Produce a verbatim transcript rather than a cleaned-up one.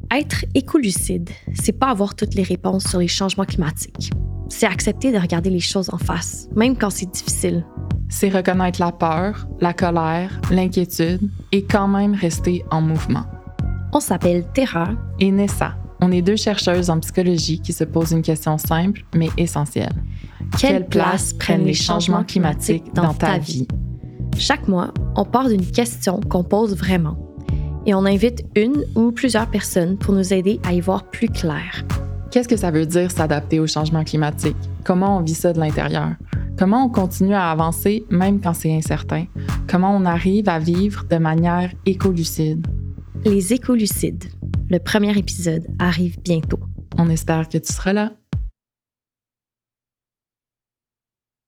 Être écolucide, c'est pas avoir toutes les réponses sur les changements climatiques. C'est accepter de regarder les choses en face, même quand c'est difficile. C'est reconnaître la peur, la colère, l'inquiétude et quand même rester en mouvement. On s'appelle Terra et Nessa. On est deux chercheuses en psychologie qui se posent une question simple mais essentielle. Quelle, Quelle place prennent les changements climatiques dans ta vie? Chaque mois, on part d'une question qu'on pose vraiment. Et on invite une ou plusieurs personnes pour nous aider à y voir plus clair. Qu'est-ce que ça veut dire s'adapter au changement climatique? Comment on vit ça de l'intérieur? Comment on continue à avancer même quand c'est incertain? Comment on arrive à vivre de manière écolucide? Les écolucides. Le premier épisode arrive bientôt. On espère que tu seras là.